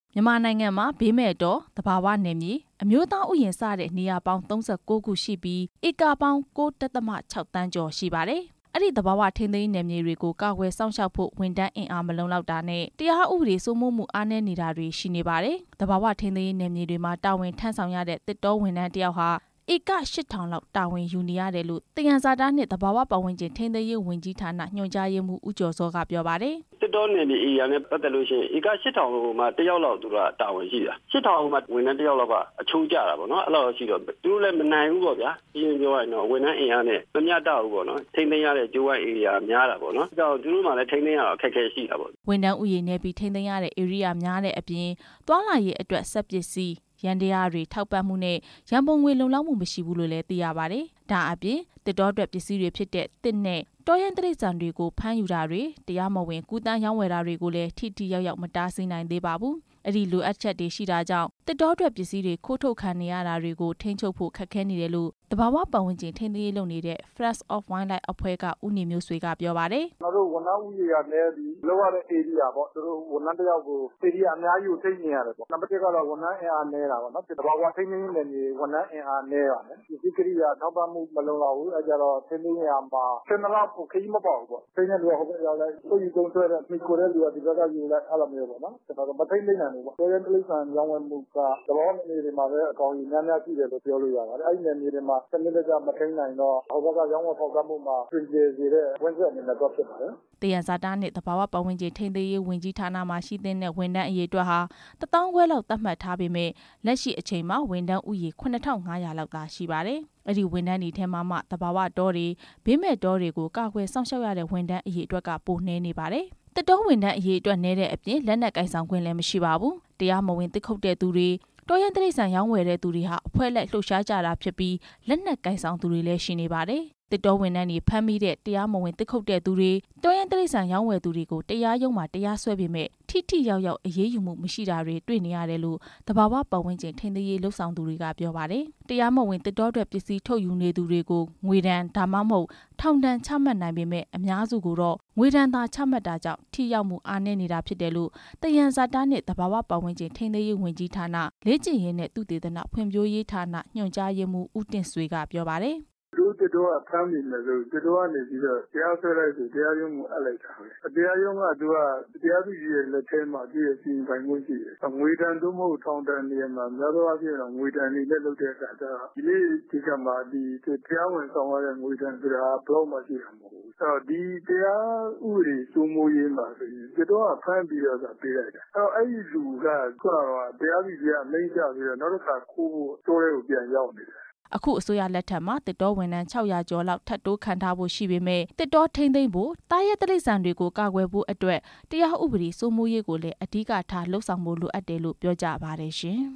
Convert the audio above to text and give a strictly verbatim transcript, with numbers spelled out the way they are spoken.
မြန်မာနိုင်ငံမှာဘေးမဲ့တောသဘာဝနယ်မြေအမျိုးသားဥယျာဉ်စတဲ့နေရာပေါင်းသုံးဆယ့်ကိုးခုရှိပြီးဧကပေါင်းကိုးဒသမ ခြောက်တန်းကျော်ရှိပါတယ်။အဲ့ဒီသဘာဝထိန်းသိမ်းနယ်မြေတွေကိုကာကွယ်စောင့်ရှောက်ဖို့ဝန်ထမ်းအင်အားမလုံလောက်တာနဲ့တရားဥပဒေစိုးမိုးမှုအားနည်းနေတာတွေရှိနေပါတယ်။သဘာဝထိန်းသိမ်းနယ်မြေတွေမှာတာဝန်ထမ်းဆောင်ရတဲ့တစ်တောဝန်ထမ်းတစ်ယောက်ဟာဧကရှစ်ထောင်လောက်တာဝန်ယူနေရတယ်လို့သယံဇာတနှင့်သဘာဝပတ်ဝန်းကျင်ထိန်းသိမ်းရေးဝန်ကြီးဌာနညွှန်ကြားရေးမှူးဦးကျော်စောကပြောပါတယ်။တစ်တောနယ်မြေအေရီယာနဲ့ပတ်သက်လို့ရှိရင်ဧကရှစ်ထောင်မှာတစ်ယောက်လောက်သူကတာဝန်ရှိတာရှစ်ထောင်မှာဝန်ထမ်းတစ်ယောက်လောက်ကအချိုးကျတာပေါ့နော်အဲ့လိုရှိတော့သူတို့လည်းမနိုင်ဘူးပေါ့ဗျာပြင်းပြောရရင်တော့ဝန်ထမ်းအင်အားနဲ့မမျှတဘူးပေါ့နော်ထိန်းသိမ်းရတဲ့ကျိုးဝိုင်းအေရီယာများတာပေါ့နော်အဲကြောင့်သူတို့မှလည်းထိန်းသိမ်းရတော့အခက်အခဲရှိတာပေါ့ဝန်ထမ်းဥယျာဉ်နယ်ပြီးထိန်းသိမ်းရတဲ့ဧရိယာများတဲ့အပြင်သွားလာရေးအတွက်စက်ပစ္စည်းရန်တရားတွေထောက်ပံ့မှုနဲ့ရန်ပုံငွေလုံလောက်မှုမရှိဘူးလို့လည်းသိရပါတယ်။ဒါအပြင်တစ်တောအတွက်ပစ္စည်းတွေဖြစ်တဲ့တစ်နဲ့တောရန်တိရစ္ဆာန်တွေကိုဖမ်းယူတာတွေတရားမဝင်ကူးတန်းရောင်းဝယ်တာတွေကိုလည်းထိထိရောက်ရောက်မတားဆီးနိုင်သေးပါဘူး။အဲ့ဒီလိုအပ်ချက်တွေရှိတာကြောင့်တစ်တောအတွက်ပစ္စည်းတွေခိုးထုတ်ခံနေရတာတွေကိုထိန်းချုပ်ဖို့ခက်ခဲနေတယ်လို့တဘာဝပတ်ဝန်းကျင်ထိန်းသိမ်းရေးလုပ်နေတဲ့ Friends of Wildlife အဖွဲ့ကဦးနေမျိုးဆွေကပြောပါတယ်။ကျွန်တော်တို့ဝန်ထမ်းဥယျာဉ်နဲ့ဒီလောက်ရတဲ့ area ပေါ့သူတို့ဝန်ထမ်းတစ်ယောက်ကို area အများကြီးကိုထိန်းနေရတယ်ပေါ့။နံပါတ်တစ်ကတော့ဝန်ထမ်းအင်အားနည်းတာပေါ့နော်။တဘာဝထိန်းသိမ်းရေးနယ်မြေဝန်ထမ်းအင်အားနည်းပါတယ်။ဒီကိရိယာထောက်ပံ့မှုမလုံလောက်ဘူးအဲကြတော့ထိန်းသိမ်းရမှာဆယ်နှစ်လောက်ကိုခရီးမပေါက်ဘူးပေါ့။ထိန်းတဲ့လူကဟိုဘက်ရောက်လိုက်ကိုယူကုန်းဆွဲတဲ့မိကိုတဲ့လူကဒီဘက်ကယူလိုက်အဲ့လိုမျိုးပေါ့နော်။ကျွန်တော်တို့မထိန်းသိမ်းနိုင်ဘူးပေါ့။တောရန်တိရစ္ဆာန်ရောင်းဝယ်မှုကတဘာဝနယ်မြေတွေမှာလည်းအကောင်ကြီးများများရှိတယ်လို့ပြောလို့ရပါတယ်။အဲ့ဒီနယ်မြေတွေမှာစနစ်တကျမထိန်းနိုင်တော့ဟိုဘက်ကရောင်းဝယ်ဖောက်ကားမှုမှာပြင်ကျစေတဲ့ဝန်ဆက်အနေနဲ့တော့ဖြစ်ပါတယ်။တယံဇာတနဲ့သဘာဝပတ်ဝန်းကျင်ထိန်းသိမ်းရေးဝန်ကြီးဌာနမှာရှိတဲ့ဝန်ထမ်းအရေအတွက်ဟာတသောင်းခွဲလောက်သတ်မှတ်ထားပေမဲ့လက်ရှိအချိန်မှာဝန်ထမ်းဥယေခုနှစ်ထောင်ငါးရာလောက်သာရှိပါတယ်။အဲ့ဒီဝန်ထမ်းတွေထဲမှာမှသဘာဝတောတွေဘေးမဲ့တောတွေကိုကာကွယ်စောင့်ရှောက်ရတဲ့ဝန်ထမ်းအရေအတွက်ကပိုနှဲနေပါတယ်။တစ်တောဝန်ထမ်းအရေအတွက်နည်းတဲ့အပြင်လက်နက်ကိုင်ဆောင်ခွင့်လည်းမရှိပါဘူး။တရားမဝင်တစ်ခုတ်တဲ့သူတွေတောရန်တိရစ္ဆာန်ရောင်းဝယ်တဲ့သူတွေဟာအဖွဲ့လိုက်လှုပ်ရှားကြတာဖြစ်ပြီးလက်နက်ကိုင်ဆောင်သူတွေလည်းရှိနေပါတယ်။တစ်တောဝန်ထမ်းတွေဖမ်းမိတဲ့တရားမဝင်တစ်ခုတ်တဲ့သူတွေတောရန်တိရစ္ဆာန်ရောင်းဝယ်သူတွေကိုတရားရုံးမှာတရားစွဲပေမဲ့ထိထိရောက်ရောက်အရေးယူမှုမရှိတာတွေတွေ့နေရတယ်လို့တဘာဝပတ်ဝန်းကျင်ထိန်းသိမ်းရေးလှုပ်ဆောင်သူတွေကပြောပါတယ်။တရားမဝင်တစ်တောအတွက်ပစ္စည်းထုတ်ယူနေသူတွေကိုငွေဒဏ်ဒါမှမဟုတ်ထောင်ဒဏ်ချမှတ်နိုင်ပေမဲ့အများစုကတော့ငွေဒဏ်သာချမှတ်တာကြောင့်ထိရောက်မှုအားနည်းနေတာဖြစ်တယ်လို့တယံဇာတနဲ့တဘာဝပတ်ဝန်းကျင်ထိန်းသိမ်းရေးဝန်ကြီးဌာနလေ့ကျင့်ရေးနဲ့သုတေသနဖွံ့ဖြိုးရေးဌာနညွှန်ကြားရေးမှူးဦးတင်ဆွေကပြောပါတယ်။သူတို့တော့အဖမ်းနေတယ်လို့သူတို့ကနေပြီးတော့တရားစွဲလိုက်ဆိုတရားရုံးကိုအပ်လိုက်တာပဲတရားရုံးကသူကတရားသူကြီးရဲ့လက်ထဲမှာသူ့ရဲ့စီရင်ပိုင်ခွင့်ရှိတယ်ငွေတန်သို့မဟုတ်ထောင်ဒဏ်နေရာမှာများသောအားဖြင့်တော့ငွေတန်နေနဲ့လုပ်တဲ့အခါကျတော့ဒီနေ့ဒီကမှာဒီတရားဝင်ဆောင်ရတဲ့ငွေတန်ဆိုတာဘလောက်မှရှိတာမဟုတ်ဘူးအဲ့တော့ဒီတရားဥပဒေစိုးမိုးရေးမှာဆိုရင်သူတို့ကဖမ်းပြီးတော့ပေးလိုက်တာအဲ့တော့အဲ့ဒီလူကခုနကတရားသူကြီးကအမိန့်ချပြီးတော့နောက်တစ်ခါခိုးဖို့တိုးရဲကိုပြန်ရောက်နေတယ်အခုအစိုးရလက်ထက်မှာတစ်တောဝန်ထမ်းခြောက်ရာကျော်လောက်ထပ်တိုးခံထားဖို့ရှိပေမဲ့တစ်တောထိန်းသိမ်းဖို့တားရဲတိရစ္ဆာန်တွေကိုကာကွယ်ဖို့အတွက်တရားဥပဒေစိုးမိုးရေးကိုလည်းအဓိကထားလှုပ်ဆောင်ဖို့လိုအပ်တယ်လို့ပြောကြပါတယ်ရှင်